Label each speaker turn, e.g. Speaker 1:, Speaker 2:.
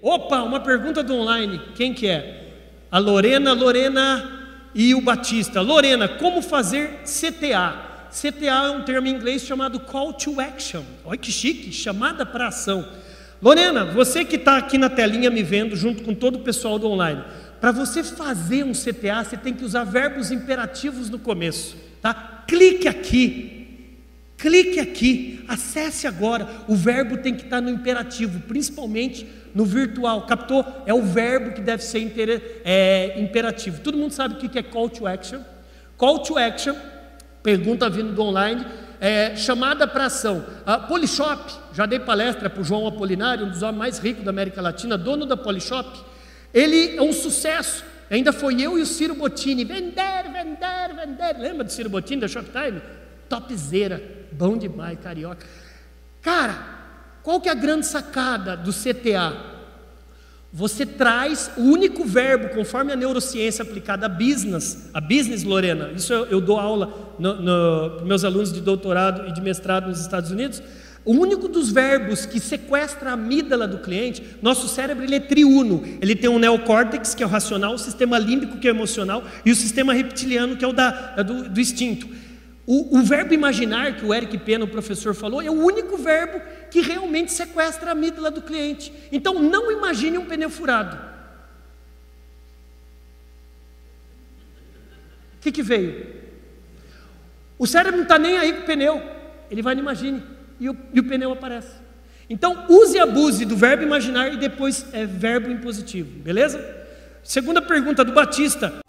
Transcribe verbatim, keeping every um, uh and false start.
Speaker 1: Opa, uma pergunta do online. Quem que é? A Lorena, Lorena e o Batista. Lorena, como fazer C T A? C T A é um termo em inglês chamado Call to Action. Olha que chique, chamada para ação. Lorena, você que está aqui na telinha me vendo, junto com todo o pessoal do online, para você fazer um C T A, você tem que usar verbos imperativos no começo, tá? Clique aqui, clique aqui, acesse agora. O verbo tem que estar no imperativo, principalmente no virtual. Captou? É o verbo que deve ser inter, é, imperativo. Todo mundo sabe o que é Call to Action? Call to Action, pergunta vindo do online, é, chamada para ação. A Polishop, já dei palestra para o João Apolinário, um dos homens mais ricos da América Latina, dono da Polishop. Ele é um sucesso. Ainda foi eu e o Ciro Bottini. Vender, vender, vender. Lembra do Ciro Bottini da Shoptime? Topzera, bom demais, carioca. Cara, qual que é a grande sacada do C T A? Você traz o único verbo, conforme a neurociência aplicada a business, a business, Lorena, isso eu, eu dou aula para meus alunos de doutorado e de mestrado nos Estados Unidos. O único dos verbos que sequestra a amígdala do cliente, nosso cérebro ele é triuno, ele tem um neocórtex, que é o racional, o sistema límbico, que é o emocional, e o sistema reptiliano, que é o da, é do, do instinto. O, o verbo imaginar, que o Eric Pena, o professor, falou, é o único verbo que realmente sequestra a amígdala do cliente. Então, não imagine um pneu furado. O que, que veio? O cérebro não está nem aí com o pneu, ele vai no imagine, e o, e o pneu aparece. Então, use e abuse do verbo imaginar e depois é verbo impositivo, beleza? Segunda pergunta do Batista.